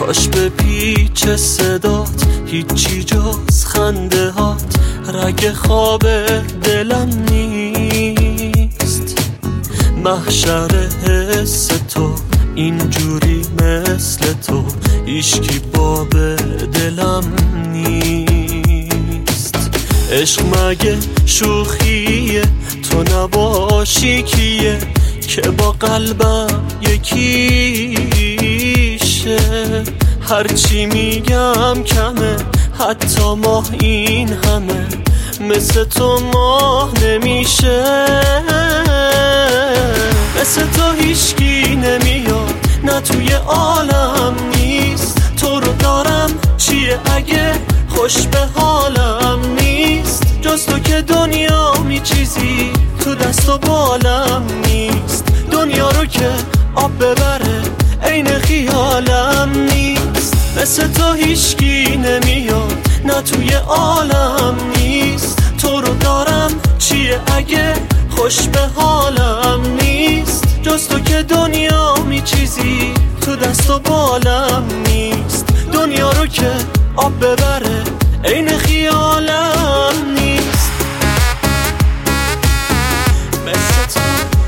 کاش به پیچ صدات هیچی جز خنده هات رگ خواب دلم نیست. محشر حس تو اینجوری مثل تو هیچکی باب دلم نیست. عشق مگه شوخیه تو نباشی کیه که با قلبم یکیشه. هرچی میگم کمه حتی ماه این همه مثل تو ماه نمیشه. مثل تو هیچکی نمیاد نه توی عالم نیست. تو رو دارم چیه اگه خوش به حالم نیست. جز تو که دنیا می چیزی تو دست و بالم نیست. دنیا رو که آب ببره عین خیالم نیست. مثل تو هیچکی نمیاد نه توی عالم نیست. تو رو دارم چیه اگه خوش به حالم نیست. جز تو که دنیا می چیزی تو دست و بالم نیست. دنیا رو که آب ببره عین خیالم نیست. مثل تو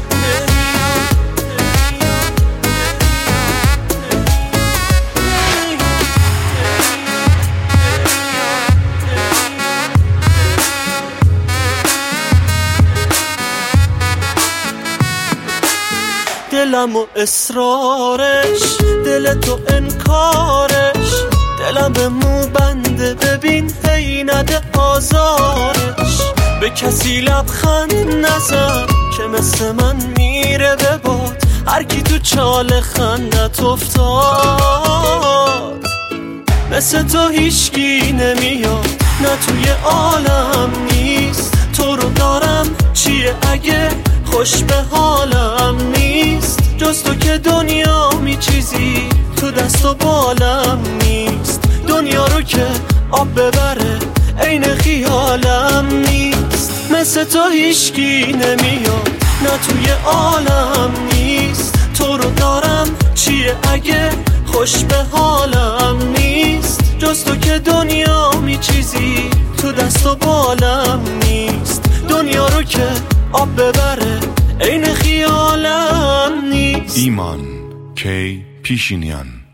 دلم و اصرارش دل تو انکارش. دلم به مو بنده ببین هی نده آزارش. به کسی لبخند نزن که مثل من میره به باد. هر کی تو چال خندت افتاد. مثل تو هیچکی نمیاد نه توی عالم نیست. تو رو دارم چیه اگه خوش به حالم نیست. جز تو که دنیا می چیزی تو دست و بالم نیست. دنیا رو که آب ببره عین خیالم نیست. مثل تو هیچکی نمیاد نه توی عالم نیست. تو رو دارم چیه اگه خوش به حالم نیست. جز تو که دنیا می چیزی تو دست و بالم نیست. دنیا رو که آب ببره عین خیالم نیست. ایمان کی پیشینیان